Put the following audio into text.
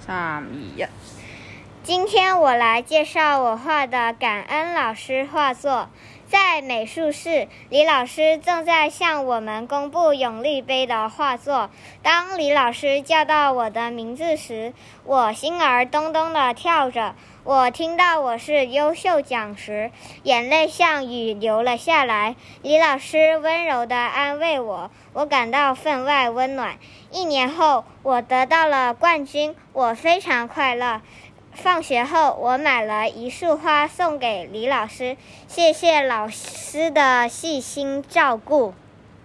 3、2、1。 今天我来介绍我画的感恩老师画作。在美术室，李老师正在向我们公布永历杯的画作。当李老师叫到我的名字时，我心儿咚咚地跳着。我听到我是优秀奖时，眼泪像雨流了下来。李老师温柔地安慰我，我感到分外温暖。1年后，我得到了冠军，我非常快乐。放学后，我买了一束花送给李老师，谢谢老师的细心照顾。